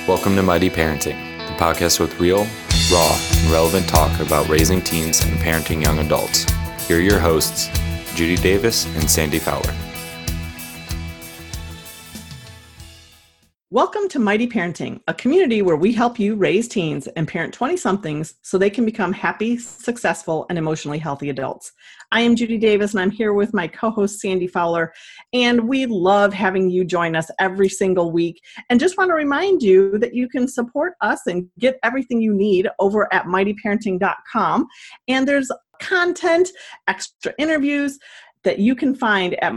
Welcome to Mighty Parenting, the podcast with real, raw, and relevant talk about raising teens and parenting young adults. Here are your hosts, Judy Davis and Sandy Fowler. Welcome to Mighty Parenting, a community where we help you raise teens and parent 20-somethings so they can become happy, successful, and emotionally healthy adults. I am Judy Davis, and I'm here with my co-host, Sandy Fowler, and we love having you join us every single week. And just want to remind you that you can support us and get everything you need over at mightyparenting.com. And there's content, extra interviews, that you can find at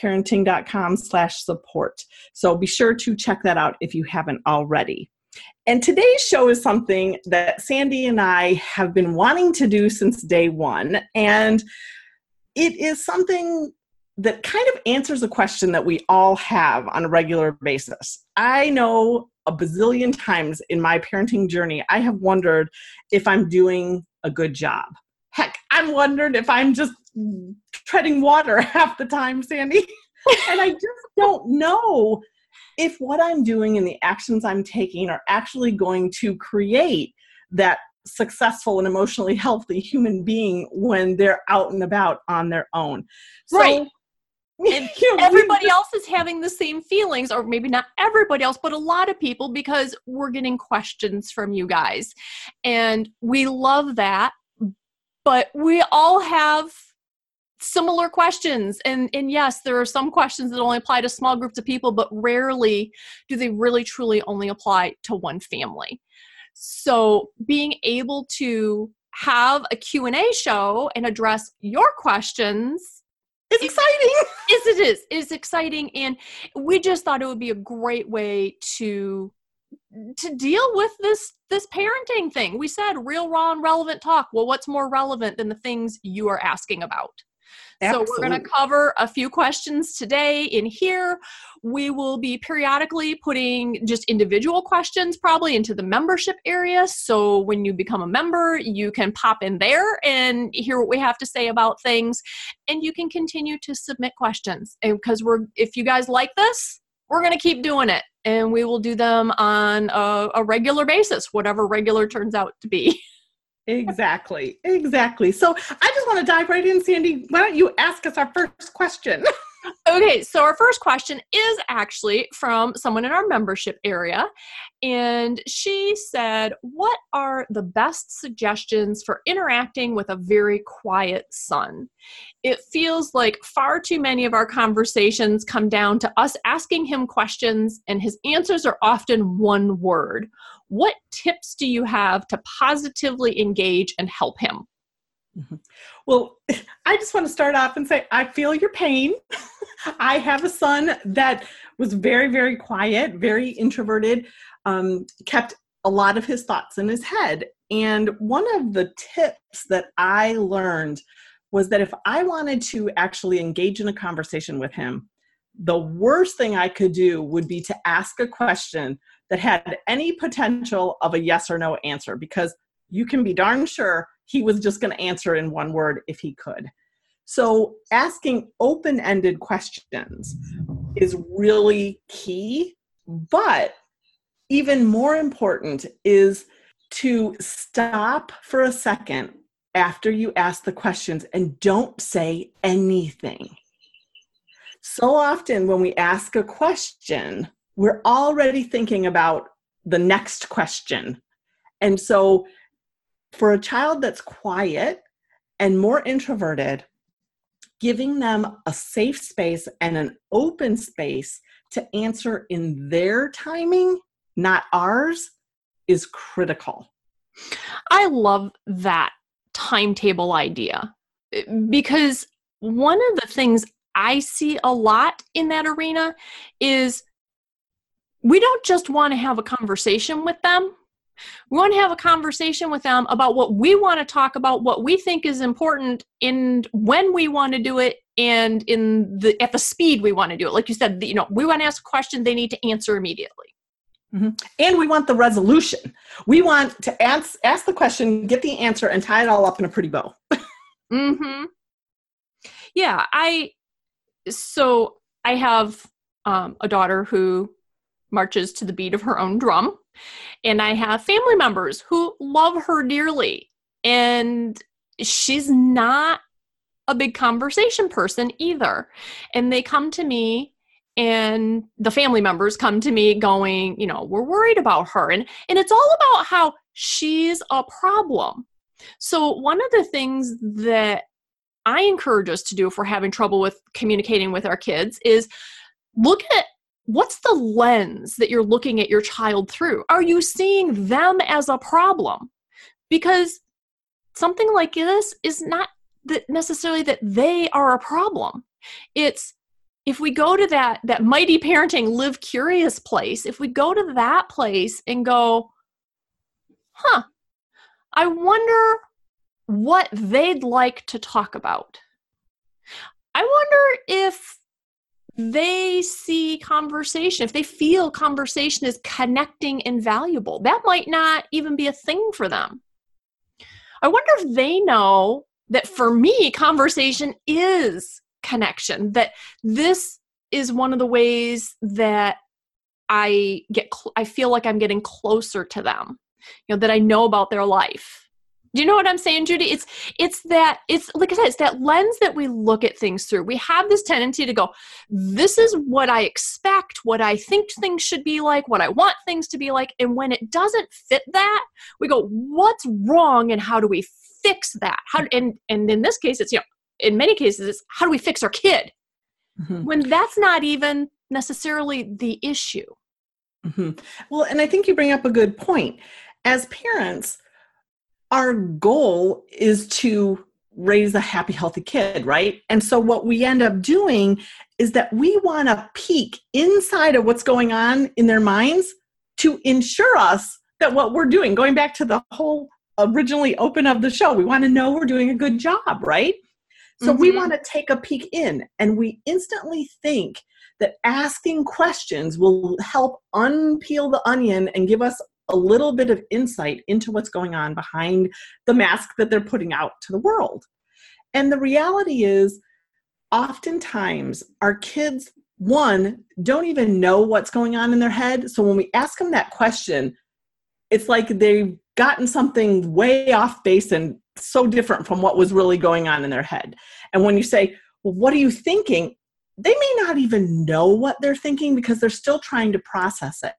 mightyparenting.com/support. So be sure to check that out if you haven't already. And today's show is something that Sandy and I have been wanting to do since day one. And it is something that kind of answers a question that we all have on a regular basis. I know a bazillion times in my parenting journey, I have wondered if I'm doing a good job. Heck, I'm wondering if I'm just treading water half the time, Sandy. And I just don't know if what I'm doing and the actions I'm taking are actually going to create that successful and emotionally healthy human being when they're out and about on their own. So, right. And everybody else is having the same feelings, or maybe not everybody else, but a lot of people, because we're getting questions from you guys. And we love that. But we all have similar questions. And yes, there are some questions that only apply to small groups of people, but rarely do they really truly only apply to one family. So being able to have a Q&A show and address your questions is exciting. Is exciting. And we just thought it would be a great way to deal with this parenting thing. We said real, raw, and relevant talk. Well, what's more relevant than the things you are asking about? Absolutely. So we're going to cover a few questions today in here. We will be periodically putting just individual questions probably into the membership area. So when you become a member, you can pop in there and hear what we have to say about things. And you can continue to submit questions. And because if you guys like this, we're going to keep doing it. And we will do them on a regular basis, whatever regular turns out to be. Exactly. So I just want to dive right in, Sandy. Why don't you ask us our first question? Okay, so our first question is actually from someone in our membership area. And she said, what are the best suggestions for interacting with a very quiet son? It feels like far too many of our conversations come down to us asking him questions, and his answers are often one word. What tips do you have to positively engage and help him? Mm-hmm. Well, I just want to start off and say, I feel your pain. I have a son that was very, very quiet, very introverted, kept a lot of his thoughts in his head. And one of the tips that I learned was that if I wanted to actually engage in a conversation with him, the worst thing I could do would be to ask a question that had any potential of a yes or no answer, because you can be darn sure he was just going to answer in one word if he could. So asking open-ended questions is really key, but even more important is to stop for a second after you ask the questions and don't say anything. So often when we ask a question, we're already thinking about the next question. And so for a child that's quiet and more introverted, giving them a safe space and an open space to answer in their timing, not ours, is critical. I love that timetable idea, because one of the things I see a lot in that arena is we don't just want to have a conversation with them. We want to have a conversation with them about what we want to talk about, what we think is important, and when we want to do it, and at the speed we want to do it. Like you said, we want to ask a question, they need to answer immediately. Mm-hmm. And we want the resolution. We want to ask the question, get the answer, and tie it all up in a pretty bow. Mm-hmm. Yeah, I have a daughter who marches to the beat of her own drum. And I have family members who love her dearly. And she's not a big conversation person either. And they come to me, and the family members come to me going, we're worried about her. And it's all about how she's a problem. So one of the things that I encourage us to do if we're having trouble with communicating with our kids is look at what's the lens that you're looking at your child through. Are you seeing them as a problem? Because something like this is not necessarily that they are a problem. It's if we go to that mighty parenting, live curious place, if we go to that place and go, I wonder what they'd like to talk about. I wonder if they see conversation, if they feel conversation is connecting and valuable. That might not even be a thing for them. I wonder if they know that for me, conversation is connection, that this is one of the ways that I feel like I'm getting closer to them, that I know about their life. Do you know what I'm saying, Judy? It's like I said, it's that lens that we look at things through. We have this tendency to go, this is what I expect, what I think things should be like, what I want things to be like. And when it doesn't fit that, we go, what's wrong and how do we fix that? And in this case, it's, in many cases, it's how do we fix our kid? Mm-hmm. When that's not even necessarily the issue. Mm-hmm. Well, and I think you bring up a good point. As parents, our goal is to raise a happy, healthy kid, right? And so what we end up doing is that we want to peek inside of what's going on in their minds to ensure us that what we're doing, going back to the whole originally open of the show, we want to know we're doing a good job, right? So we want to take a peek in, and we instantly think that asking questions will help unpeel the onion and give us a little bit of insight into what's going on behind the mask that they're putting out to the world. And the reality is, oftentimes our kids, one, don't even know what's going on in their head. So when we ask them that question, it's like they've gotten something way off base and so different from what was really going on in their head. And when you say, well, what are you thinking? They may not even know what they're thinking because they're still trying to process it.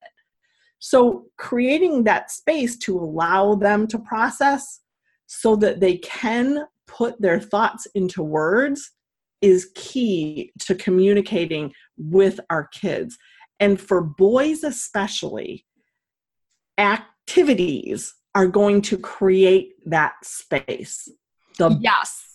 So creating that space to allow them to process so that they can put their thoughts into words is key to communicating with our kids. And for boys especially, activities are going to create that space. Yes.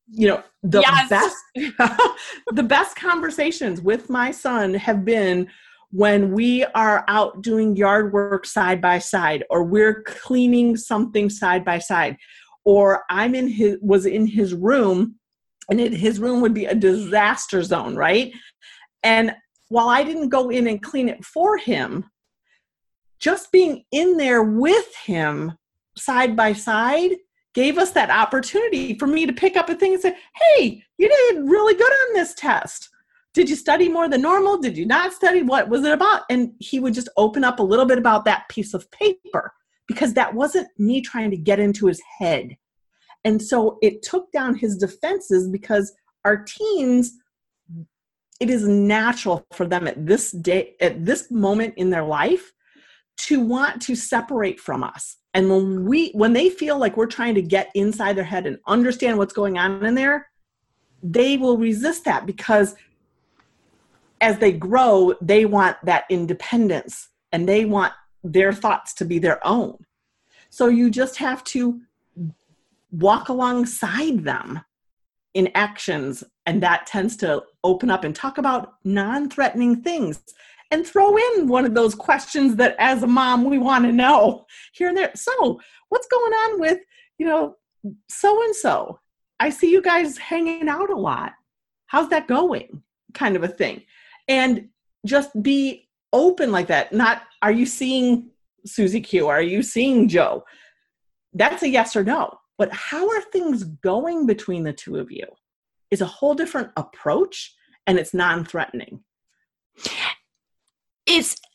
The best conversations with my son have been when we are out doing yard work side by side, or we're cleaning something side by side, or was in his room, and his room would be a disaster zone, right? And while I didn't go in and clean it for him, just being in there with him side by side gave us that opportunity for me to pick up a thing and say, hey, you did really good on this test. Did you study more than normal? Did you not study? What was it about? And he would just open up a little bit about that piece of paper, because that wasn't me trying to get into his head. And so it took down his defenses, because our teens, it is natural for them at this moment in their life to want to separate from us. And when they feel like we're trying to get inside their head and understand what's going on in there, they will resist that, because as they grow, they want that independence and they want their thoughts to be their own. So you just have to walk alongside them in actions, and that tends to open up and talk about non-threatening things, and throw in one of those questions that as a mom we want to know here and there. So what's going on with, so-and-so? I see you guys hanging out a lot. How's that going? Kind of a thing. And just be open like that. Not, are you seeing Susie Q? Are you seeing Joe? That's a yes or no. But how are things going between the two of you is a whole different approach, and it's non-threatening.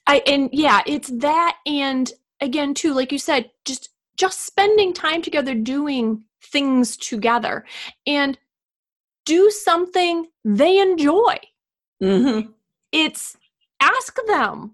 It's that. And again, too, like you said, just spending time together, doing things together, and do something they enjoy. Mm-hmm. It's ask them,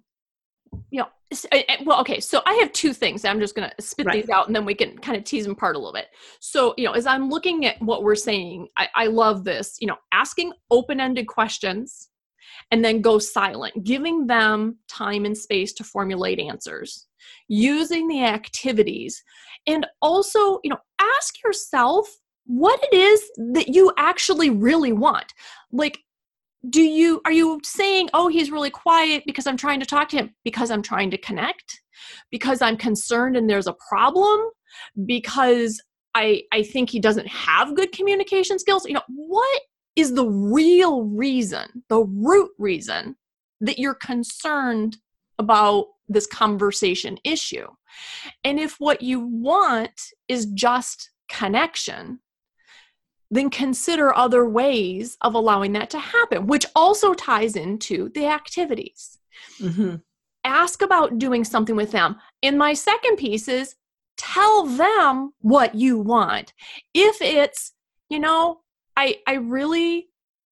well, okay, so I have two things. I'm just going to spit these out, and then we can kind of tease them apart a little bit. So, as I'm looking at what we're saying, I love this, asking open-ended questions and then go silent, giving them time and space to formulate answers, using the activities, and also, ask yourself what it is that you actually really want. Like, are you saying, oh, he's really quiet because I'm trying to talk to him, because I'm trying to connect, because I'm concerned and there's a problem, because I think he doesn't have good communication skills? What is the real reason, the root reason that you're concerned about this conversation issue? And if what you want is just connection, then consider other ways of allowing that to happen, which also ties into the activities. Mm-hmm. Ask about doing something with them. And my second piece is tell them what you want. If it's, I really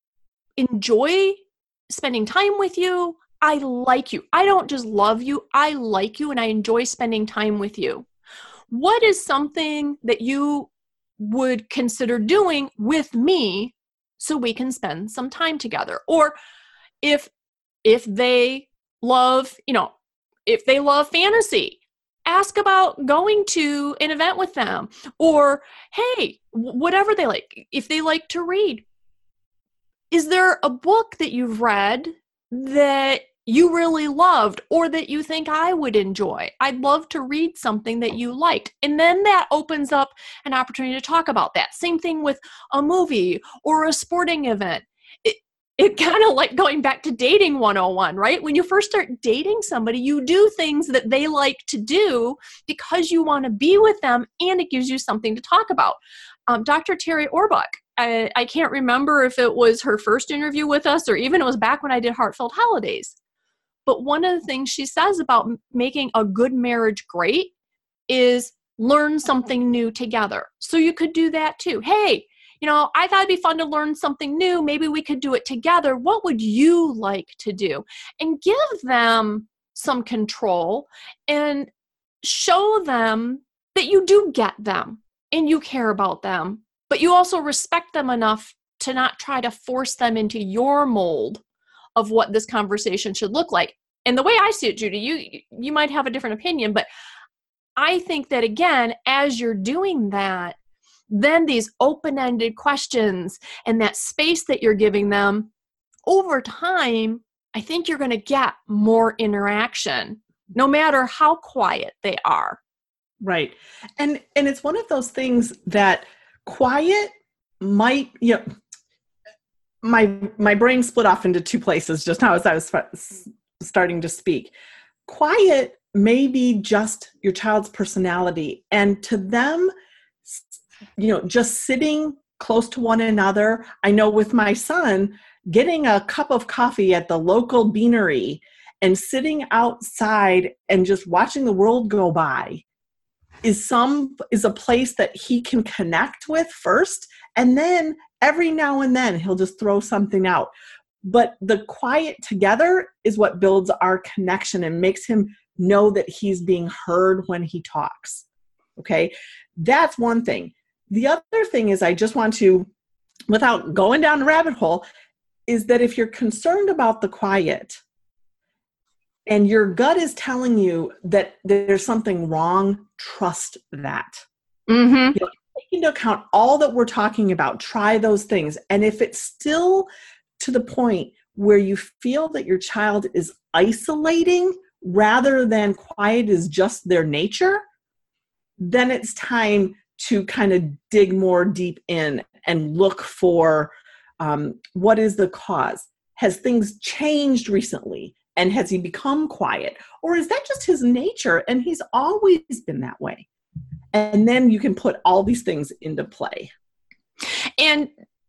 enjoy spending time with you. I like you. I don't just love you. I like you and I enjoy spending time with you. What is something that you would consider doing with me so we can spend some time together? Or if they love, if they love fantasy, ask about going to an event with them. Or, hey, whatever they like, if they like to read, is there a book that you've read that you really loved or that you think I would enjoy? I'd love to read something that you liked. And then that opens up an opportunity to talk about that. Same thing with a movie or a sporting event. It kind of like going back to dating 101, right? When you first start dating somebody, you do things that they like to do because you want to be with them, and it gives you something to talk about. Dr. Terry Orbuch, I can't remember if it was her first interview with us or even it was back when I did Heartfelt Holidays. But one of the things she says about making a good marriage great is learn something new together. So you could do that too. Hey, I thought it'd be fun to learn something new. Maybe we could do it together. What would you like to do? And give them some control and show them that you do get them and you care about them, but you also respect them enough to not try to force them into your mold of what this conversation should look like. And the way I see it, Judy, you might have a different opinion, but I think that, again, as you're doing that, then these open-ended questions and that space that you're giving them, over time, I think you're going to get more interaction, no matter how quiet they are. Right. And it's one of those things that quiet might, my brain split off into two places just now as I was starting to speak. Quiet may be just your child's personality, and to them, just sitting close to one another. I know with my son, getting a cup of coffee at the local beanery and sitting outside and just watching the world go by is a place that he can connect with first, and then every now and then he'll just throw something out. But the quiet together is what builds our connection and makes him know that he's being heard when he talks. Okay, that's one thing. The other thing is, I just want to, without going down the rabbit hole, is that if you're concerned about the quiet and your gut is telling you that there's something wrong, trust that. Mm-hmm. Take into account all that we're talking about. Try those things. And if it's still to the point where you feel that your child is isolating rather than quiet is just their nature, then it's time to kind of dig more deep in and look for what is the cause. Has things changed recently? And has he become quiet? Or is that just his nature and he's always been that way? And then you can put all these things into play. And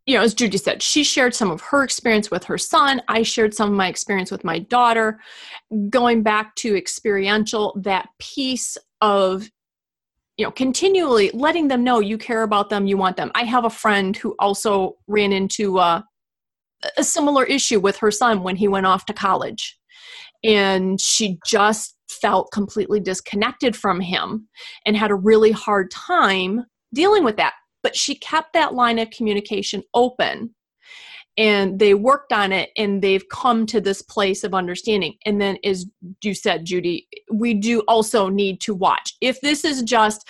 as Judy said, she shared some of her experience with her son. I shared some of my experience with my daughter. Going back to experiential, that piece of, continually letting them know you care about them, you want them. I have a friend who also ran into a similar issue with her son when he went off to college. And she just felt completely disconnected from him and had a really hard time dealing with that. But she kept that line of communication open, and they worked on it, and they've come to this place of understanding. And then, as you said, Judy, we do also need to watch. If this is just,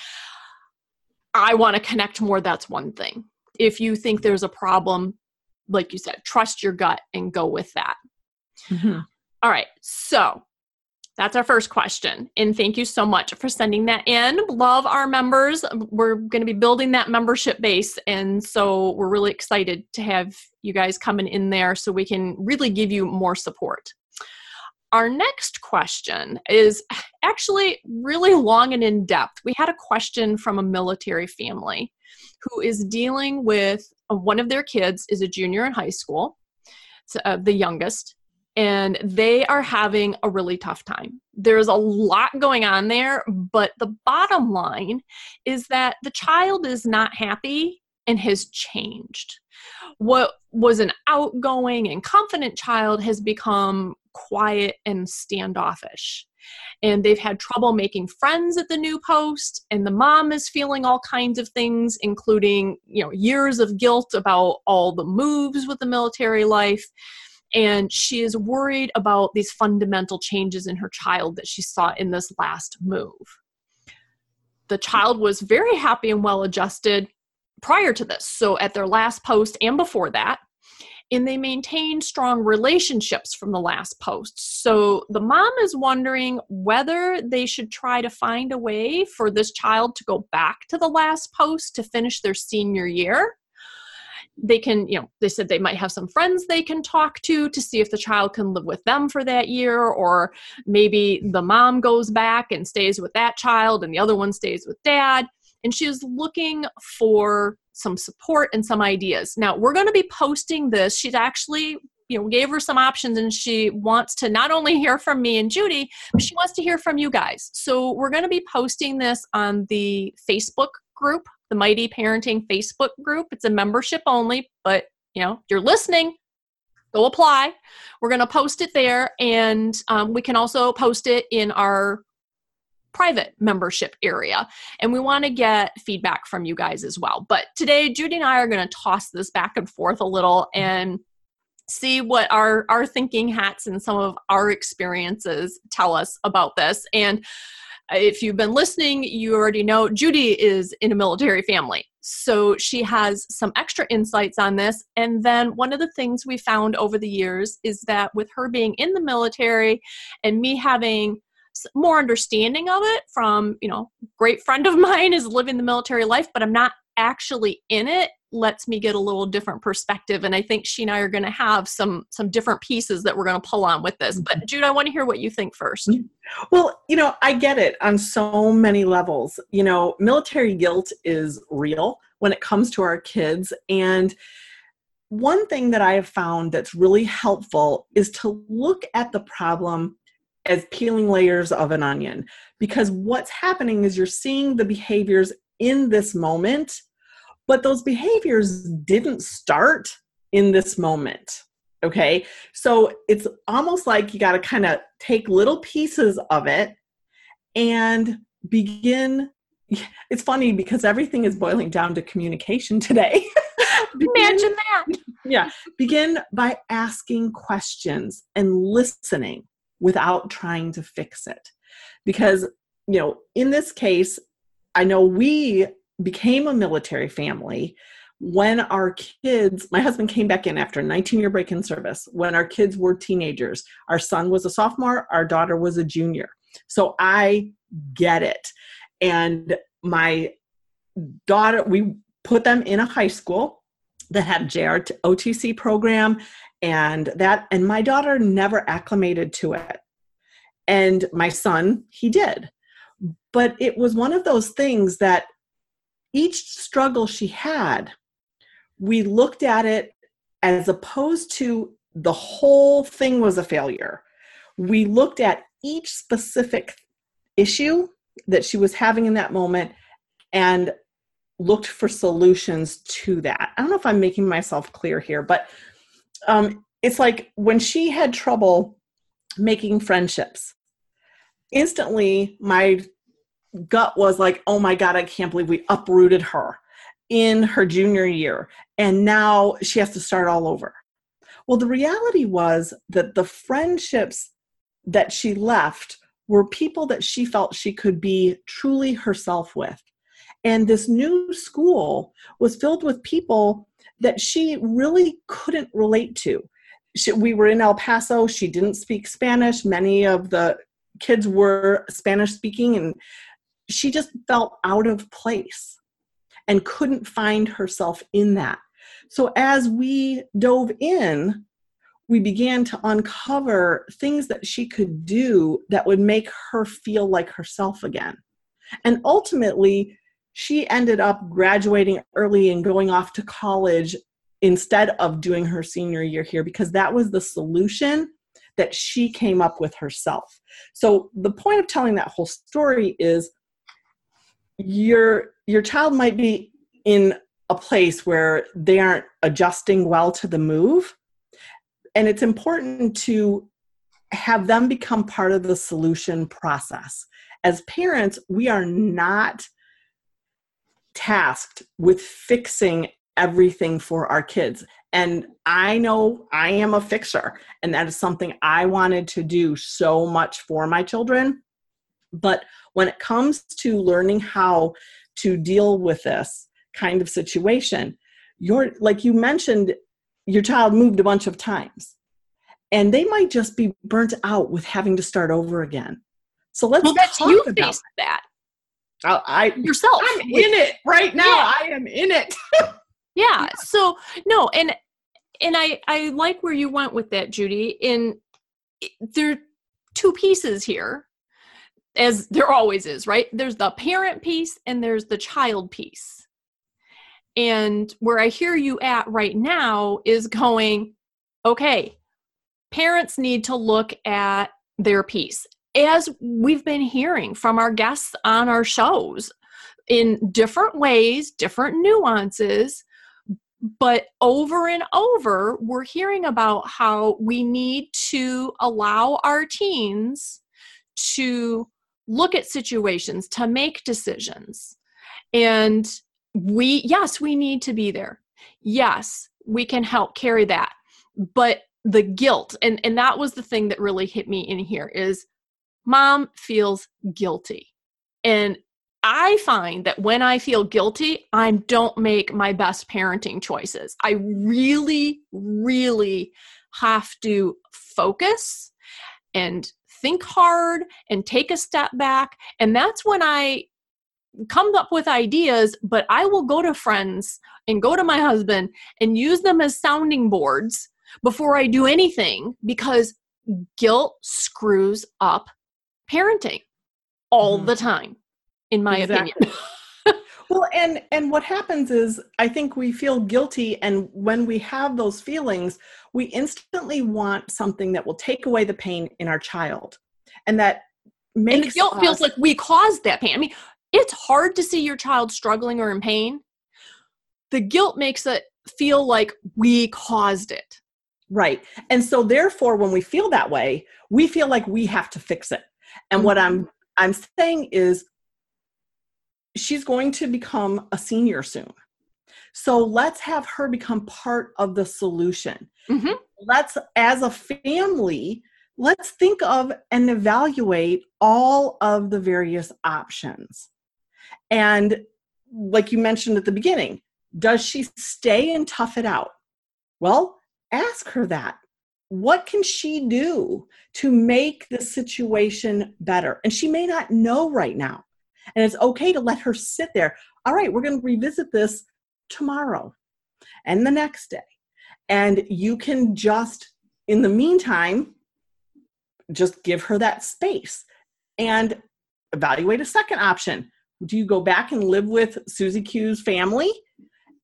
I want to connect more, that's one thing. If you think there's a problem, like you said, trust your gut and go with that. Mm-hmm. All right. So that's our first question. And thank you so much for sending that in. Love our members. We're going to be building that membership base. And so we're really excited to have you guys coming in there so we can really give you more support. Our next question is actually really long and in depth. We had a question from a military family who is dealing with one of their kids is a junior in high school, the youngest. And they are having a really tough time. There's a lot going on there, but the bottom line is that the child is not happy and has changed. What was an outgoing and confident child has become quiet and standoffish. And they've had trouble making friends at the new post, and the mom is feeling all kinds of things, including, years of guilt about all the moves with the military life. And she is worried about these fundamental changes in her child that she saw in this last move. The child was very happy and well-adjusted prior to this, so at their last post and before that, and they maintained strong relationships from the last post. So the mom is wondering whether they should try to find a way for this child to go back to the last post to finish their senior year. They can, they said they might have some friends they can talk to see if the child can live with them for that year, or maybe the mom goes back and stays with that child and the other one stays with dad. And she was looking for some support and some ideas. Now, we're going to be posting this. She's actually, gave her some options, and she wants to not only hear from me and Judy, but she wants to hear from you guys. So we're going to be posting this on the Facebook group, the Mighty Parenting Facebook group. It's a membership only, but if you're listening, go apply. We're going to post it there, and we can also post it in our private membership area. And we want to get feedback from you guys as well. But today, Judy and I are going to toss this back and forth a little and see what our thinking hats and some of our experiences tell us about this. And if you've been listening, you already know Judy is in a military family. So she has some extra insights on this. And then one of the things we found over the years is that with her being in the military and me having more understanding of it from, great friend of mine is living the military life, but I'm not actually in it, lets me get a little different perspective. And I think she and I are going to have some different pieces that we're going to pull on with this. But Jude, I want to hear what you think first. Well, I get it on so many levels. Military guilt is real when it comes to our kids. And one thing that I have found that's really helpful is to look at the problem as peeling layers of an onion, because what's happening is you're seeing the behaviors in this moment, but those behaviors didn't start in this moment. Okay. So it's almost like you got to kind of take little pieces of it and begin. It's funny because everything is boiling down to communication today. Imagine that. Yeah. Begin by asking questions and listening without trying to fix it. Because, in this case, I know we became a military family when our kids, my husband came back in after a 19-year break in service, when our kids were teenagers. Our son was a sophomore, our daughter was a junior. So I get it. And my daughter, we put them in a high school that had a JROTC program, and my daughter never acclimated to it. And my son, he did. But it was one of those things that each struggle she had we looked at it as opposed to the whole thing was a failure. We looked at each specific issue that she was having in that moment and looked for solutions to that. I don't know if I'm making myself clear here, but it's like when she had trouble making friendships, instantly my gut was like, oh my God, I can't believe we uprooted her in her junior year. And now she has to start all over. Well, the reality was that the friendships that she left were people that she felt she could be truly herself with. And this new school was filled with people that she really couldn't relate to. We were in El Paso. She didn't speak Spanish. Many of the kids were Spanish speaking, and she just felt out of place and couldn't find herself in that. So as we dove in, we began to uncover things that she could do that would make her feel like herself again. And ultimately, she ended up graduating early and going off to college instead of doing her senior year here, because that was the solution that she came up with herself. So the point of telling that whole story is your child might be in a place where they aren't adjusting well to the move. And it's important to have them become part of the solution process. As parents, we are not tasked with fixing everything for our kids. And I know I am a fixer, and that is something I wanted to do so much for my children. But when it comes to learning how to deal with this kind of situation, like you mentioned, your child moved a bunch of times, and they might just be burnt out with having to start over again. So let's talk you about faced that. Yourself. I'm in it right now. Yeah. I am in it. Yeah. So no, and I like where you went with that, Judy. And there are two pieces here, as there always is, right? There's the parent piece and there's the child piece. And where I hear you at right now is going, okay, parents need to look at their piece. As we've been hearing from our guests on our shows in different ways, different nuances, but over and over, we're hearing about how we need to allow our teens to look at situations, to make decisions. And yes, we need to be there. Yes, we can help carry that. But the guilt, and that was the thing that really hit me in here, is mom feels guilty. And I find that when I feel guilty, I don't make my best parenting choices. I really, really have to focus and think hard and take a step back. And that's when I come up with ideas, but I will go to friends and go to my husband and use them as sounding boards before I do anything, because guilt screws up parenting all the time, in my opinion. Well, and what happens is, I think we feel guilty, and when we have those feelings, we instantly want something that will take away the pain in our child. And that makes and the guilt feels like we caused that pain. I mean, it's hard to see your child struggling or in pain. The guilt makes it feel like we caused it. Right. And so therefore, when we feel that way, we feel like we have to fix it. And what I'm saying is, she's going to become a senior soon. So let's have her become part of the solution. Mm-hmm. Let's, as a family, let's think of and evaluate all of the various options. And like you mentioned at the beginning, does she stay and tough it out? Well, ask her that. What can she do to make the situation better? And she may not know right now. And it's okay to let her sit there. All right, we're going to revisit this tomorrow and the next day. And you can just, in the meantime, just give her that space and evaluate a second option. Do you go back and live with Susie Q's family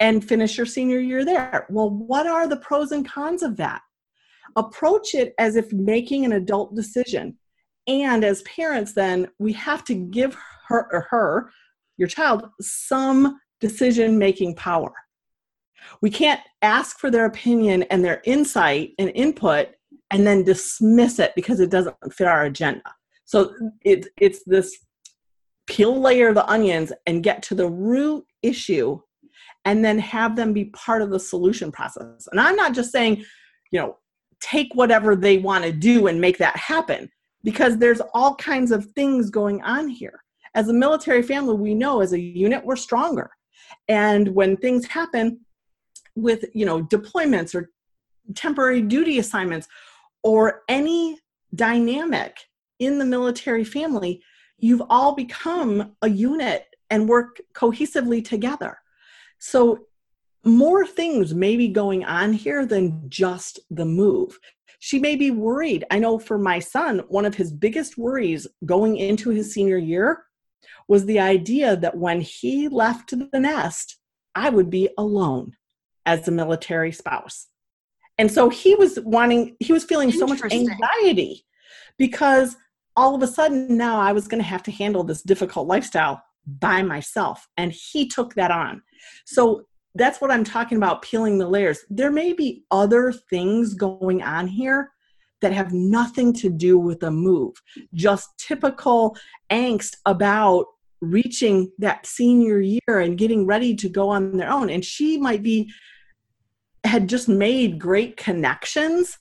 and finish your senior year there. Well, what are the pros and cons of that? Approach it as if making an adult decision. And as parents, then we have to give her, your child, some decision-making power. We can't ask for their opinion and their insight and input and then dismiss it because it doesn't fit our agenda. So it's this peel layer the onions and get to the root issue and then have them be part of the solution process. And I'm not just saying, take whatever they want to do and make that happen, because there's all kinds of things going on here. As a military family, we know as a unit, we're stronger. And when things happen with, deployments or temporary duty assignments or any dynamic in the military family, you've all become a unit and work cohesively together. So more things may be going on here than just the move. She may be worried. I know for my son, one of his biggest worries going into his senior year was the idea that when he left the nest, I would be alone as a military spouse. And so he was feeling so much anxiety because all of a sudden now I was going to have to handle this difficult lifestyle by myself. And he took that on. So that's what I'm talking about, peeling the layers. There may be other things going on here that have nothing to do with a move, just typical angst about reaching that senior year and getting ready to go on their own. And she had just made great connections,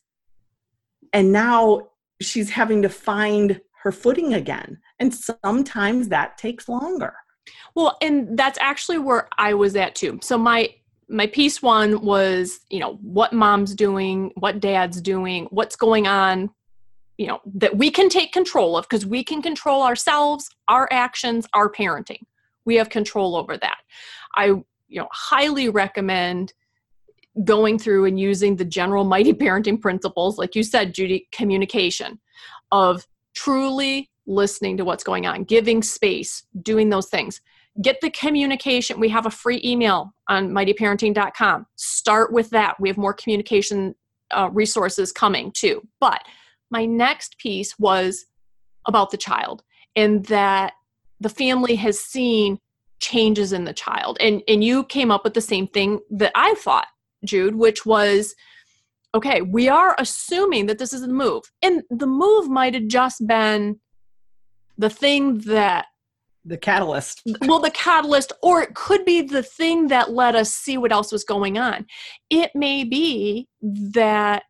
and now she's having to find her footing again. And sometimes that takes longer. Well, and that's actually where I was at too. So my piece one was, what mom's doing, what dad's doing, what's going on, that we can take control of, because we can control ourselves, our actions, our parenting. We have control over that. I, highly recommend going through and using the general Mighty Parenting principles, like you said, Judy, communication, of truly listening to what's going on, giving space, doing those things. Get the communication. We have a free email on mightyparenting.com. Start with that. We have more communication resources coming too. But my next piece was about the child, and that the family has seen changes in the child. And you came up with the same thing that I thought, Jude, which was, okay, we are assuming that this is the move. And the move might have just been the thing that the catalyst. Well, the catalyst, or it could be the thing that let us see what else was going on. It may be that,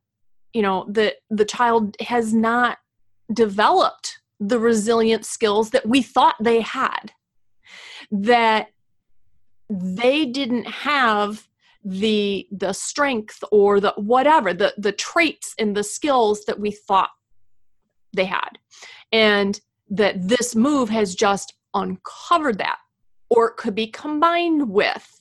the child has not developed the resilient skills that we thought they had, that they didn't have the strength or the whatever, the traits and the skills that we thought they had. And that this move has just uncovered that. Or it could be combined with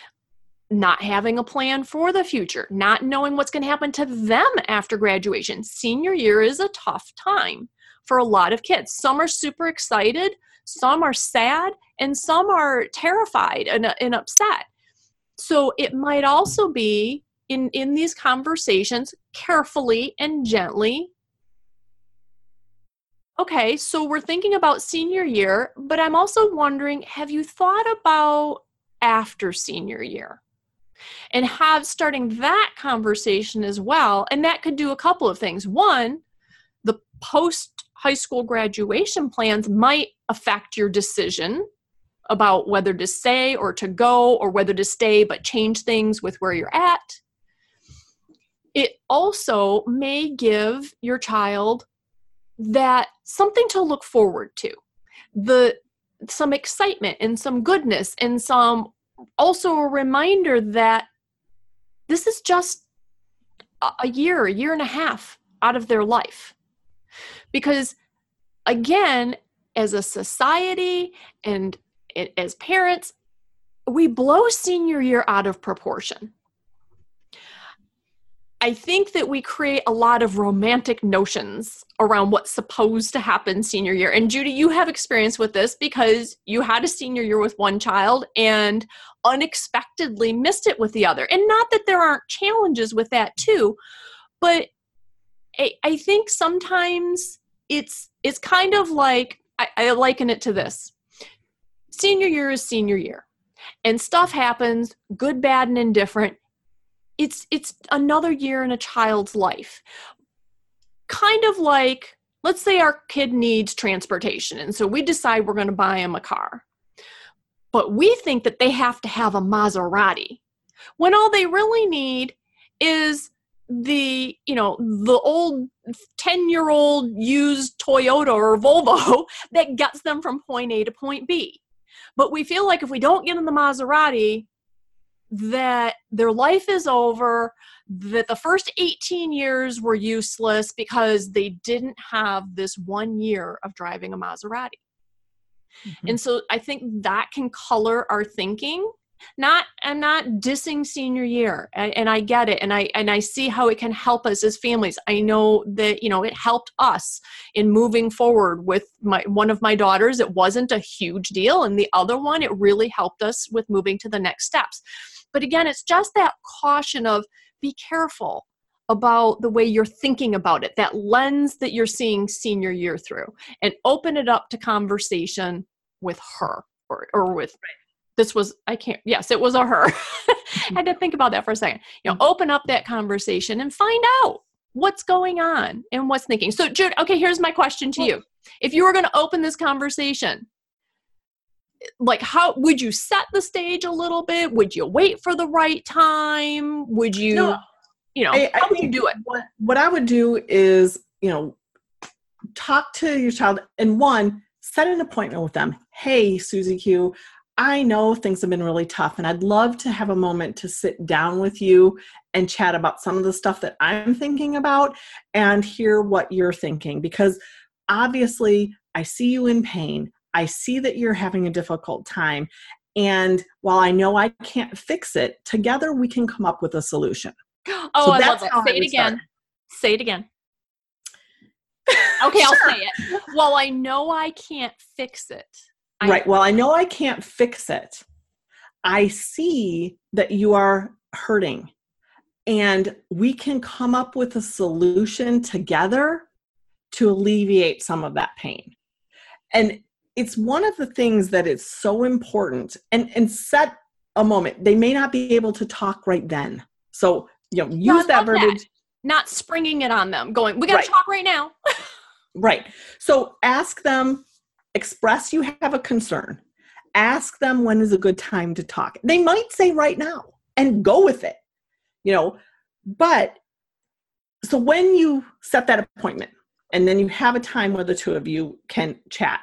not having a plan for the future, not knowing what's going to happen to them after graduation. Senior year is a tough time for a lot of kids. Some are super excited, some are sad, and some are terrified and upset. So it might also be in these conversations, carefully and gently, okay, so we're thinking about senior year, but I'm also wondering, have you thought about after senior year? And have starting that conversation as well. And that could do a couple of things. One, the post-high school graduation plans might affect your decision about whether to stay or to go, or whether to stay but change things with where you're at. It also may give your child that something to look forward to, some excitement and some goodness, and some also a reminder that this is just a year and a half out of their life. Because again, as a society and as parents, we blow senior year out of proportion. I think that we create a lot of romantic notions around what's supposed to happen senior year. And Judy, you have experience with this because you had a senior year with one child and unexpectedly missed it with the other. And not that there aren't challenges with that too, but I think sometimes it's kind of like, I liken it to this. Senior year is senior year. And stuff happens, good, bad, and indifferent. It's another year in a child's life. Kind of like, let's say our kid needs transportation, and so we decide we're going to buy him a car. But we think that they have to have a Maserati, when all they really need is the old 10-year-old used Toyota or Volvo that gets them from point A to point B. But we feel like if we don't get in the Maserati, that their life is over, that the first 18 years were useless because they didn't have this 1 year of driving a Maserati. Mm-hmm. And so I think that can color our thinking. I'm not dissing senior year, and I get it, and I see how it can help us as families. I know that it helped us in moving forward with one of my daughters. It wasn't a huge deal, and the other one, it really helped us with moving to the next steps. But again, it's just that caution of be careful about the way you're thinking about it, that lens that you're seeing senior year through, and open it up to conversation with her or with. This was, it was a her. I had to think about that for a second. Open up that conversation and find out what's going on and what's thinking. So, Jude, okay, here's my question to you. If you were going to open this conversation, like, how would you set the stage a little bit? Would you wait for the right time? Would you, how would you do it? What I would do is, talk to your child and set an appointment with them. Hey, Susie Q, I know things have been really tough, and I'd love to have a moment to sit down with you and chat about some of the stuff that I'm thinking about and hear what you're thinking, because obviously I see you in pain. I see that you're having a difficult time. And while I know I can't fix it, together we can come up with a solution. Oh, so I love that. Say it again. Start. Say it again. Okay, I'll say it. Well, I know I can't fix it. Right. Well, I know I can't fix it. I see that you are hurting, and we can come up with a solution together to alleviate some of that pain. And it's one of the things that is so important, and set a moment. They may not be able to talk right then. So, use that verbiage. Not springing it on them, going, we got to talk right now. Right. So ask them, express you have a concern. Ask them when is a good time to talk. They might say right now, and go with it, but so when you set that appointment and then you have a time where the two of you can chat,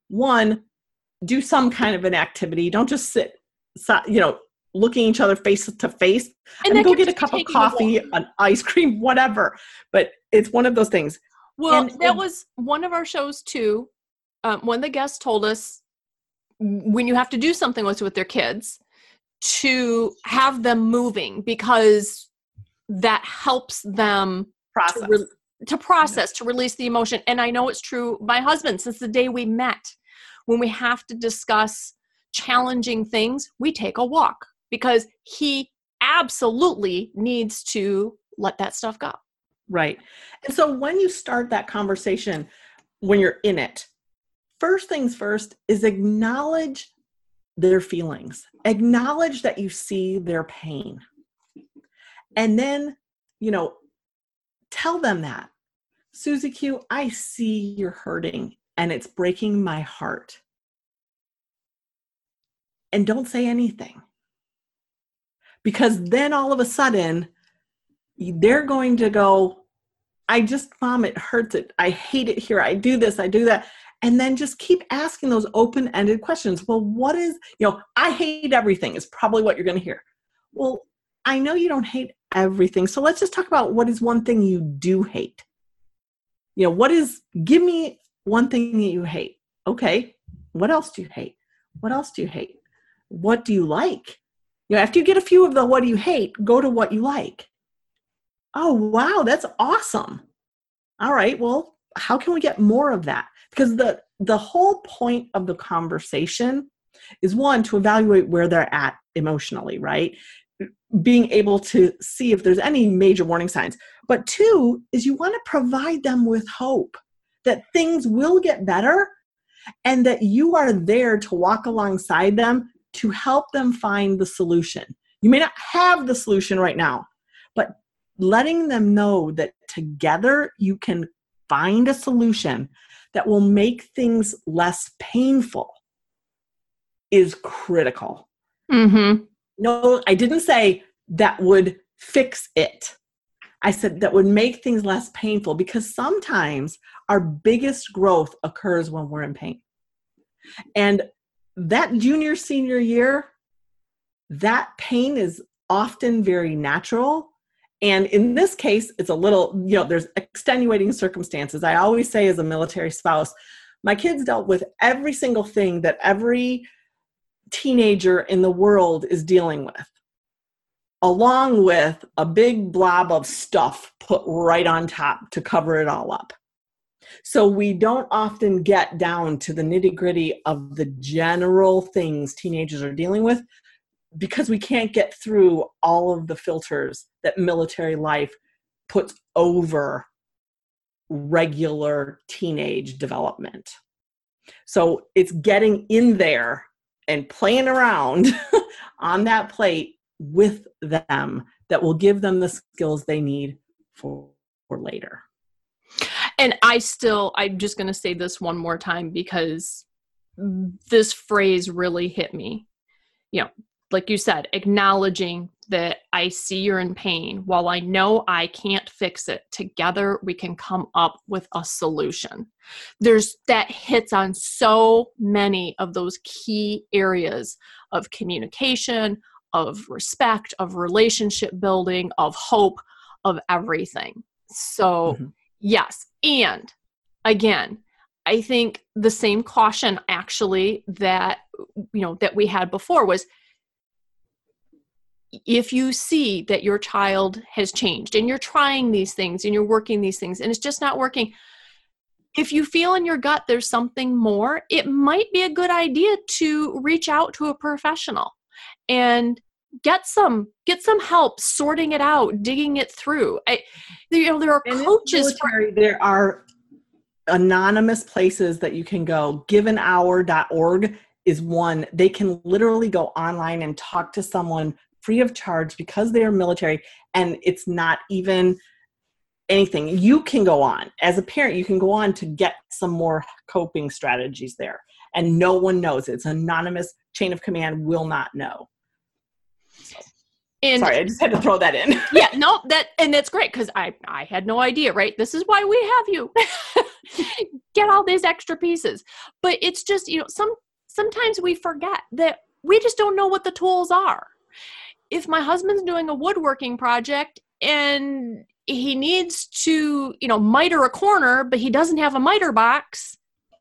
do some kind of an activity. Don't just sit, looking each other face to face, and go get a cup of coffee, an ice cream, whatever. But it's one of those things. Well, that was one of our shows too. One of the guests told us when you have to do something with their kids, to have them moving, because that helps them to process, to release the emotion. And I know it's true. My husband, since the day we met, when we have to discuss challenging things, we take a walk, because he absolutely needs to let that stuff go. Right. And so when you start that conversation, when you're in it, first things first is acknowledge their feelings. Acknowledge that you see their pain. And then, tell them that, Susie Q, I see you're hurting and it's breaking my heart. And don't say anything. Because then all of a sudden, they're going to go, Mom, it hurts it. I hate it here. I do this, I do that. And then just keep asking those open-ended questions. Well, what is, I hate everything is probably what you're going to hear. Well, I know you don't hate everything. So let's just talk about what is one thing you do hate. Give me one thing that you hate. Okay. What else do you hate? What else do you hate? What do you like? After you get a few of the what do you hate, go to what you like. Oh, wow, that's awesome. All right, well, how can we get more of that? Because the whole point of the conversation is, one, to evaluate where they're at emotionally, right? Being able to see if there's any major warning signs. But two is you want to provide them with hope that things will get better and that you are there to walk alongside them to help them find the solution. You may not have the solution right now, but letting them know that together you can find a solution that will make things less painful is critical. Mm-hmm. No, I didn't say that would fix it. I said that would make things less painful, because sometimes our biggest growth occurs when we're in pain. And that junior, senior year, that pain is often very natural. And in this case, it's a little, there's extenuating circumstances. I always say, as a military spouse, my kids dealt with every single thing that every teenager in the world is dealing with, along with a big blob of stuff put right on top to cover it all up. So we don't often get down to the nitty-gritty of the general things teenagers are dealing with, because we can't get through all of the filters that military life puts over regular teenage development. So it's getting in there and playing around on that plate with them that will give them the skills they need for later. And I'm just going to say this one more time, because this phrase really hit me. Like you said, acknowledging that I see you're in pain. While I know I can't fix it, together we can come up with a solution. That hits on so many of those key areas of communication, of respect, of relationship building, of hope, of everything. So yes. And again, I think the same caution actually that we had before was, if you see that your child has changed and you're trying these things and you're working these things and it's just not working, if you feel in your gut there's something more, it might be a good idea to reach out to a professional and get some help sorting it out, digging it through. There are coaches. There are anonymous places that you can go. givenhour.org is one. They can literally go online and talk to someone free of charge, because they are military, and it's not even anything. You can go on. As a parent, you can go on to get some more coping strategies there. And no one knows. It's anonymous. Chain of command will not know. So, sorry, I just had to throw that in. Yeah, no, that's great, because I had no idea, right? This is why we have you. Get all these extra pieces. But it's just, sometimes we forget that we just don't know what the tools are. If my husband's doing a woodworking project and he needs to, miter a corner, but he doesn't have a miter box,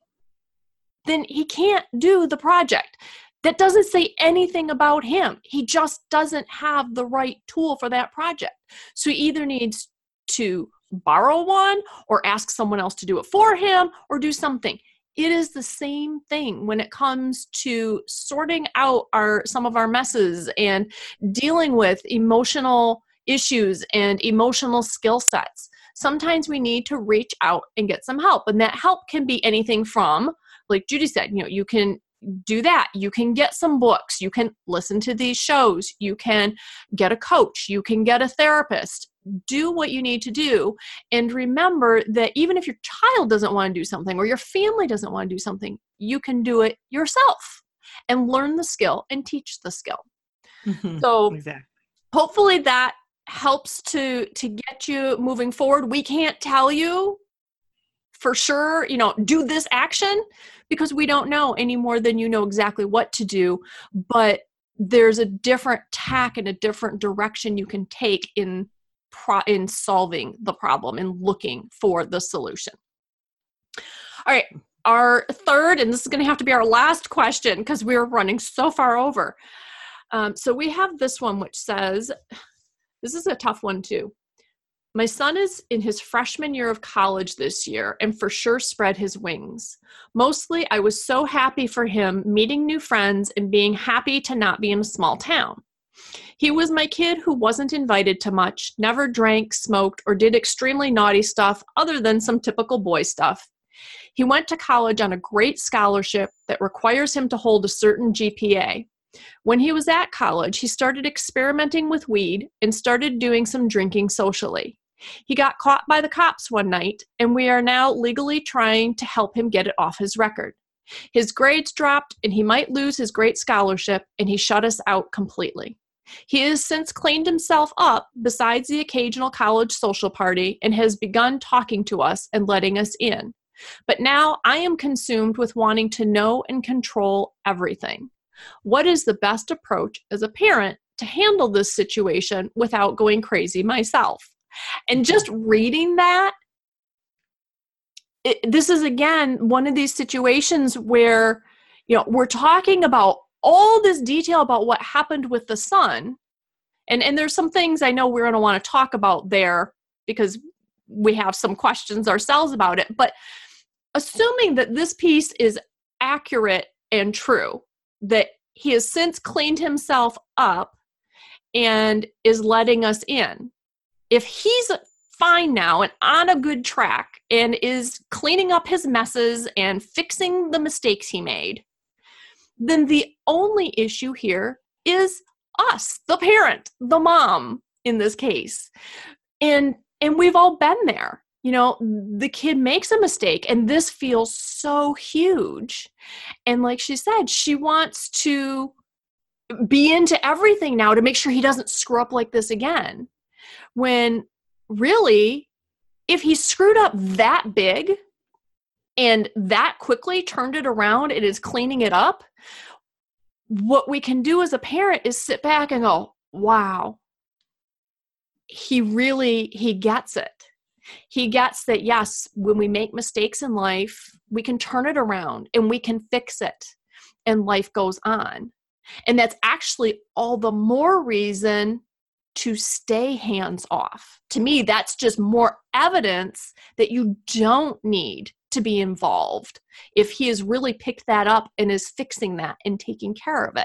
then he can't do the project. That doesn't say anything about him. He just doesn't have the right tool for that project. So he either needs to borrow one or ask someone else to do it for him or do something. It is the same thing when it comes to sorting out some of our messes and dealing with emotional issues and emotional skill sets. Sometimes we need to reach out and get some help. And that help can be anything from, like Judy said, you can do that. You can get some books. You can listen to these shows. You can get a coach. You can get a therapist. Do what you need to do. And remember that even if your child doesn't want to do something or your family doesn't want to do something, you can do it yourself and learn the skill and teach the skill. So exactly. Hopefully that helps to get you moving forward. We can't tell you for sure, do this action, because we don't know any more than you know exactly what to do. But there's a different tack and a different direction you can take in solving the problem and looking for the solution. All right, our third, and this is going to have to be our last question because we're running so far over. So we have this one which says, this is a tough one too. My son is in his freshman year of college this year and for sure spread his wings. Mostly, I was so happy for him meeting new friends and being happy to not be in a small town. He was my kid who wasn't invited to much, never drank, smoked, or did extremely naughty stuff other than some typical boy stuff. He went to college on a great scholarship that requires him to hold a certain GPA. When he was at college, he started experimenting with weed and started doing some drinking socially. He got caught by the cops one night, and we are now legally trying to help him get it off his record. His grades dropped, and he might lose his great scholarship, and he shut us out completely. He has since cleaned himself up besides the occasional college social party and has begun talking to us and letting us in. But now I am consumed with wanting to know and control everything. What is the best approach as a parent to handle this situation without going crazy myself? And just reading that, this is again one of these situations where, we're talking about all this detail about what happened with the son. And there's some things I know we're going to want to talk about there because we have some questions ourselves about it. But assuming that this piece is accurate and true, that he has since cleaned himself up and is letting us in. If he's fine now and on a good track and is cleaning up his messes and fixing the mistakes he made, then the only issue here is us, the parent, the mom in this case. And we've all been there. The kid makes a mistake and this feels so huge. And like she said, she wants to be into everything now to make sure he doesn't screw up like this again. When really, if he screwed up that big and that quickly turned it around and is cleaning it up, what we can do as a parent is sit back and go, wow, he gets it. He gets that, yes, when we make mistakes in life, we can turn it around and we can fix it and life goes on. And that's actually all the more reason to stay hands off. To me, that's just more evidence that you don't need to be involved if he has really picked that up and is fixing that and taking care of it.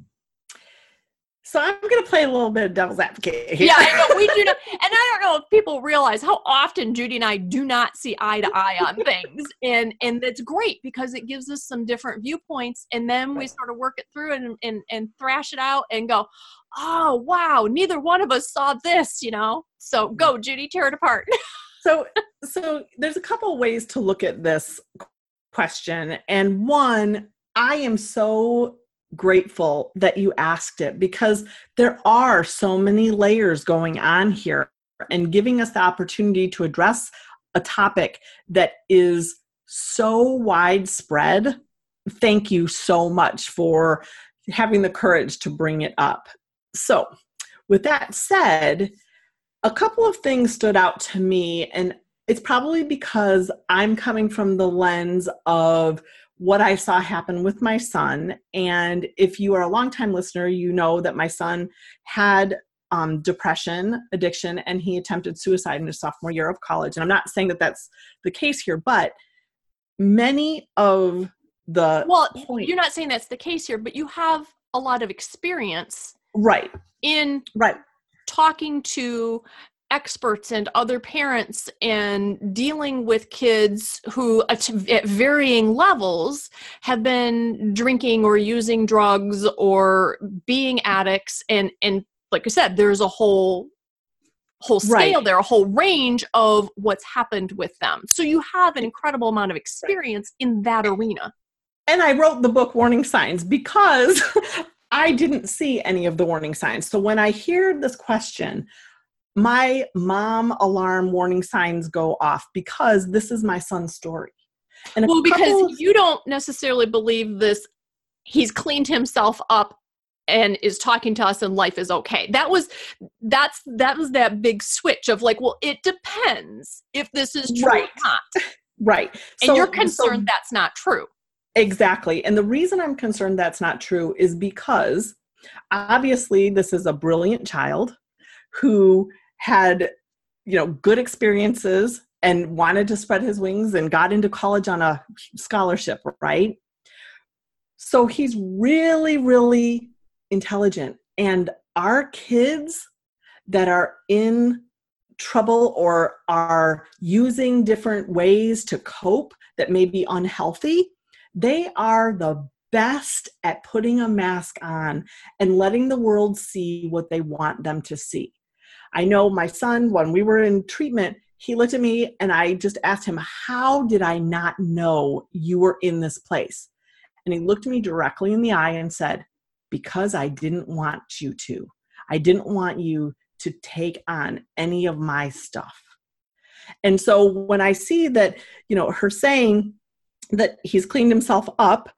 So I'm going to play a little bit of devil's advocate here. Yeah, I know we do not, and I don't know if people realize how often Judy and I do not see eye to eye on things, and that's great because it gives us some different viewpoints, and then we sort of work it through and thrash it out and go, oh wow, neither one of us saw this, So go, Judy, tear it apart. So there's a couple of ways to look at this question, and one, I am so grateful that you asked it because there are so many layers going on here and giving us the opportunity to address a topic that is so widespread. Thank you so much for having the courage to bring it up. So with that said, a couple of things stood out to me, and it's probably because I'm coming from the lens of what I saw happen with my son. And if you are a longtime listener, you know that my son had depression, addiction, and he attempted suicide in his sophomore year of college. And I'm not saying that that's the case here, but many of the... Well, you're not saying that's the case here, but you have a lot of experience in talking to experts and other parents and dealing with kids who at varying levels have been drinking or using drugs or being addicts. And like I said, there's a whole scale there, a whole range of what's happened with them. So you have an incredible amount of experience in that arena. And I wrote the book Warning Signs because I didn't see any of the warning signs. So when I hear this question, my mom alarm warning signs go off because this is my son's story. And because you don't necessarily believe this, he's cleaned himself up and is talking to us and life is okay. That was that big switch of like, well, it depends if this is true or not. Right. And you're concerned that's not true. Exactly. And the reason I'm concerned that's not true is because obviously this is a brilliant child who had, good experiences and wanted to spread his wings and got into college on a scholarship, right? So he's really, really intelligent. And our kids that are in trouble or are using different ways to cope that may be unhealthy, they are the best at putting a mask on and letting the world see what they want them to see. I know my son, when we were in treatment, he looked at me and I just asked him, how did I not know you were in this place? And he looked me directly in the eye and said, because I didn't want you to. I didn't want you to take on any of my stuff. And so when I see that, her saying that he's cleaned himself up,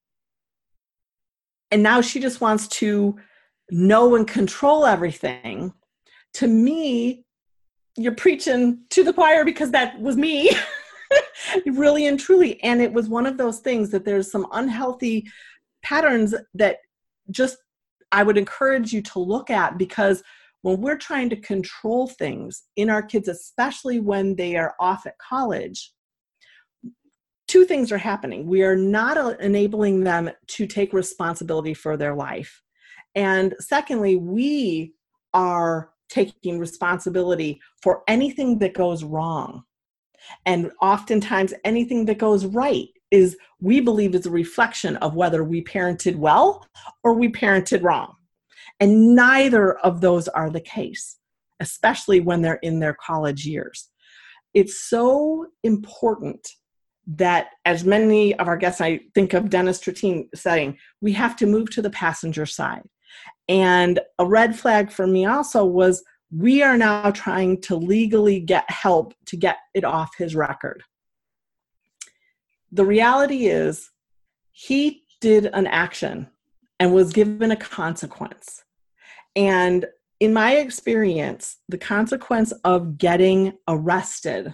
and now she just wants to know and control everything, to me, you're preaching to the choir, because that was me, really and truly. And it was one of those things that there's some unhealthy patterns that just I would encourage you to look at, because when we're trying to control things in our kids, especially when they are off at college, two things are happening. We are not enabling them to take responsibility for their life. And secondly, we are taking responsibility for anything that goes wrong. And oftentimes anything that goes right is, we believe, is a reflection of whether we parented well or we parented wrong. And neither of those are the case, especially when they're in their college years. It's so important that, as many of our guests, I think of Dennis Trattin saying, we have to move to the passenger side. And a red flag for me also was, we are now trying to legally get help to get it off his record. The reality is, he did an action and was given a consequence. And in my experience, the consequence of getting arrested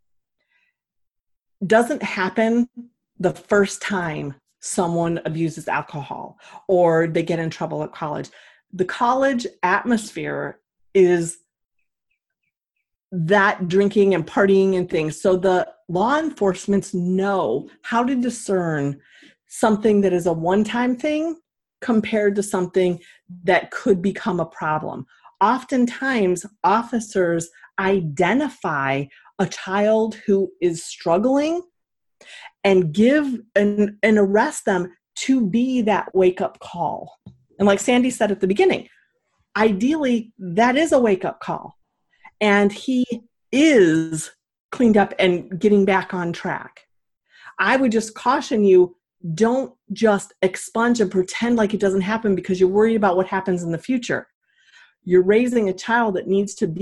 doesn't happen the first time someone abuses alcohol or they get in trouble at college. The college atmosphere is that drinking and partying and things. So the law enforcement know how to discern something that is a one-time thing compared to something that could become a problem. Oftentimes, officers identify a child who is struggling and give and arrest them to be that wake-up call. And like Sandy said at the beginning, ideally, that is a wake-up call. And he is cleaned up and getting back on track. I would just caution you, don't just expunge and pretend like it doesn't happen because you're worried about what happens in the future. You're raising a child that needs to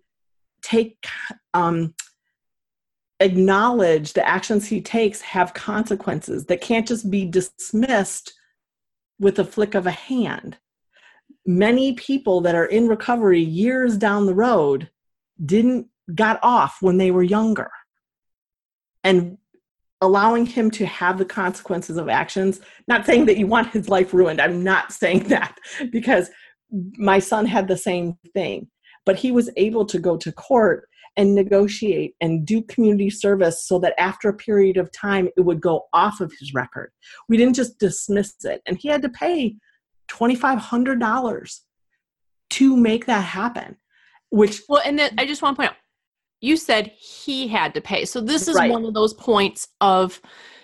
acknowledge the actions he takes have consequences that can't just be dismissed with a flick of a hand. Many people that are in recovery years down the road got off when they were younger. And allowing him to have the consequences of actions, not saying that you want his life ruined. I'm not saying that, because my son had the same thing, but he was able to go to court and negotiate and do community service so that after a period of time, it would go off of his record. We didn't just dismiss it. And he had to pay $2,500 to make that happen, Well, and then I just want to point out, you said he had to pay. So this is right. One of those points of,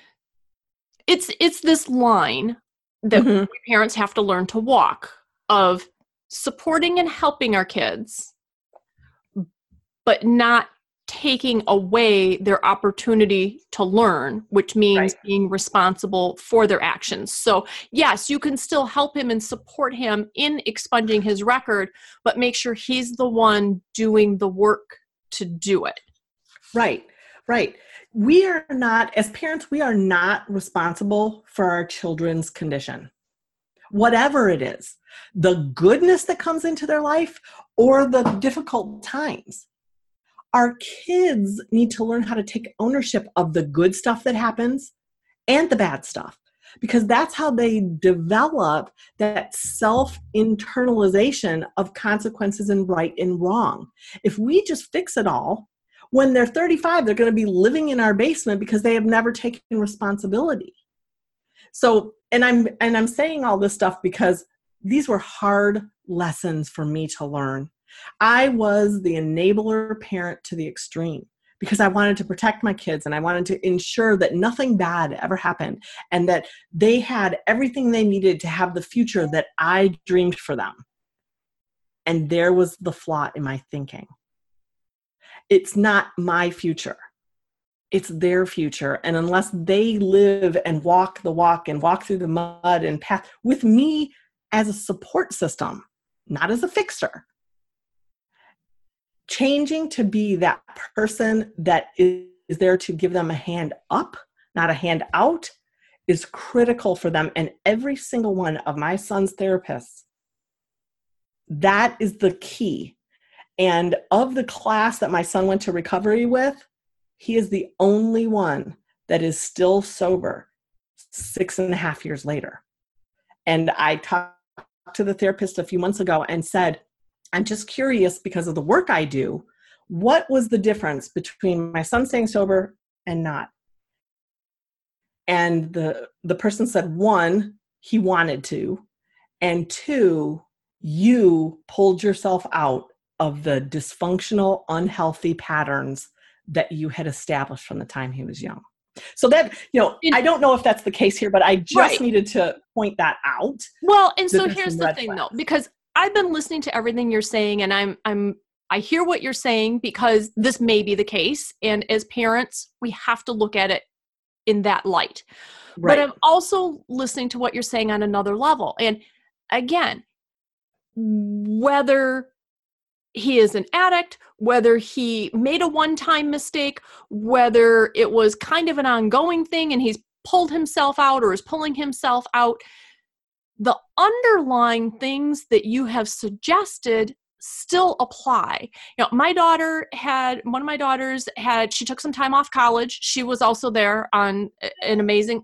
it's this line that we parents have to learn to walk, of supporting and helping our kids, but not taking away their opportunity to learn, which means being responsible for their actions. So yes, you can still help him and support him in expunging his record, but make sure he's the one doing the work to do it. Right. We are not, as parents, we are not responsible for our children's condition. Whatever it is, the goodness that comes into their life or the difficult times. Our kids need to learn how to take ownership of the good stuff that happens and the bad stuff. because that's how they develop that self-internalization of consequences and right and wrong. If we just fix it all, when they're 35, they're going to be living in our basement because they have never taken responsibility. So, and I'm saying all this stuff because these were hard lessons for me to learn. I was the enabler parent to the extreme because I wanted to protect my kids and I wanted to ensure that nothing bad ever happened and that they had everything they needed to have the future that I dreamed for them. And there was the flaw in my thinking. It's not my future. It's their future. And unless they live and walk the walk and walk through the mud and path with me as a support system, not as a fixer, changing to be that person that is there to give them a hand up, not a hand out, is critical for them. And every single one of my son's therapists, that is the key. And of the class that my son went to recovery with, he is the only one that is still sober 6.5 years later. And I talked to the therapist a few months ago and said, I'm just curious because of the work I do, what was the difference between my son staying sober and not? And the person said, 1, he wanted to, and 2, you pulled yourself out of the dysfunctional, unhealthy patterns that you had established from the time he was young. So that, I don't know if that's the case here, but I just needed to point that out. Well, and so here's the thing though, because I've been listening to everything you're saying and I hear what you're saying because this may be the case. And as parents, we have to look at it in that light. Right. But I'm also listening to what you're saying on another level. And again, whether he is an addict, whether he made a one-time mistake, whether it was kind of an ongoing thing and he's pulled himself out or is pulling himself out, the underlying things that you have suggested still apply. One of my daughters she took some time off college. She was also there on an amazing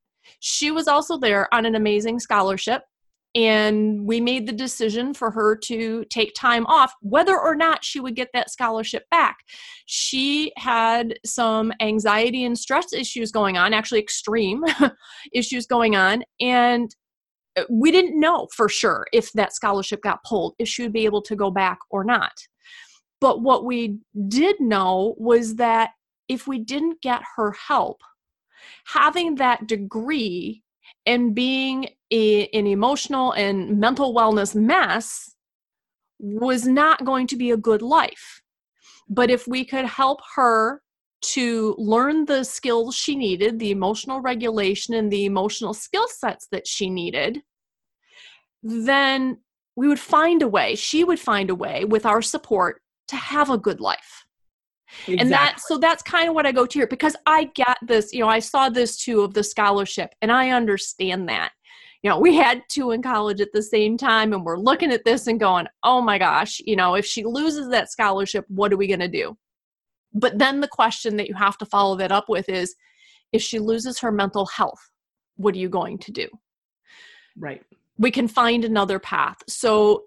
scholarship. And we made the decision for her to take time off, whether or not she would get that scholarship back. She had some anxiety and stress issues going on, actually extreme issues going on. And we didn't know for sure if that scholarship got pulled, if she would be able to go back or not. But what we did know was that if we didn't get her help, having that degree and being an emotional and mental wellness mess was not going to be a good life. But if we could help her to learn the skills she needed, the emotional regulation and the emotional skill sets that she needed, then we would find a way, she would find a way with our support to have a good life. Exactly. And that's kind of what I go to here because I get this, I saw this too of the scholarship and I understand that. We had 2 in college at the same time and we're looking at this and going, oh my gosh, if she loses that scholarship, what are we going to do? But then the question that you have to follow that up with is, if she loses her mental health, what are you going to do? Right. We can find another path. So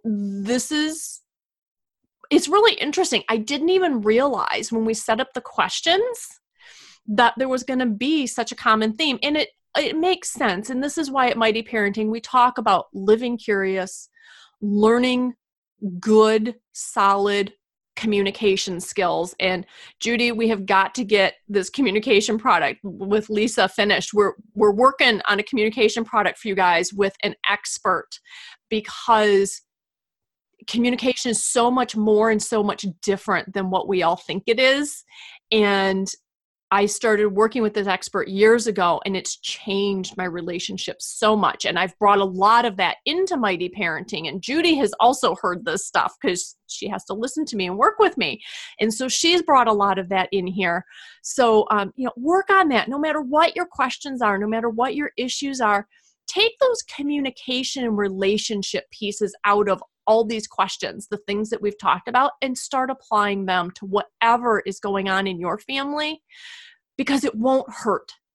it's really interesting. I didn't even realize when we set up the questions that there was going to be such a common theme. And it makes sense. And this is why at Mighty Parenting, we talk about living curious, learning good, solid communication skills. And Judy, we have got to get this communication product with Lisa finished. We're working on a communication product for you guys with an expert because communication is so much more and so much different than what we all think it is. And I started working with this expert years ago, and it's changed my relationship so much. And I've brought a lot of that into Mighty Parenting. And Judy has also heard this stuff because she has to listen to me and work with me. And so she's brought a lot of that in here. So, work on that. No matter what your questions are, no matter what your issues are, take those communication and relationship pieces out of all these questions, the things that we've talked about, and start applying them to whatever is going on in your family, because it won't hurt.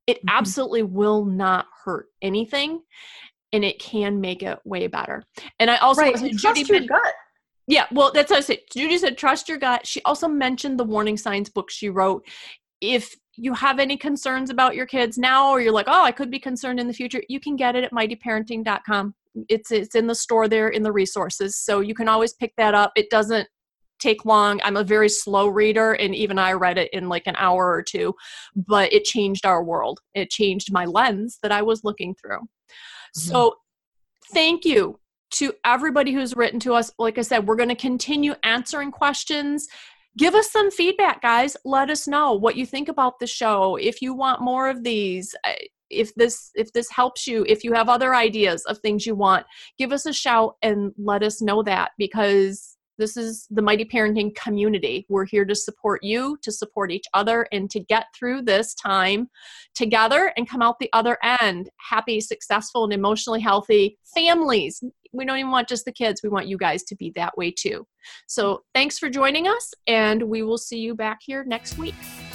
It absolutely will not hurt anything, and it can make it way better. And I also right. And trust your gut. Yeah, well, that's what I said. Judy said, trust your gut. She also mentioned the warning signs book she wrote. If you have any concerns about your kids now, or you're like, oh, I could be concerned in the future, you can get it at mightyparenting.com. It's in the store there in the resources. So you can always pick that up. It doesn't take long. I'm a very slow reader, and even I read it in like an hour or two, but it changed our world. It changed my lens that I was looking through. So thank you to everybody who's written to us. Like I said, we're going to continue answering questions. Give us some feedback, guys. Let us know what you think about the show. If you want more of these, if this helps you, if you have other ideas of things you want, give us a shout and let us know that, because this is the Mighty Parenting community. We're here to support you, to support each other, and to get through this time together and come out the other end happy, successful, and emotionally healthy families. We don't even want just the kids. We want you guys to be that way too. So thanks for joining us, and we will see you back here next week.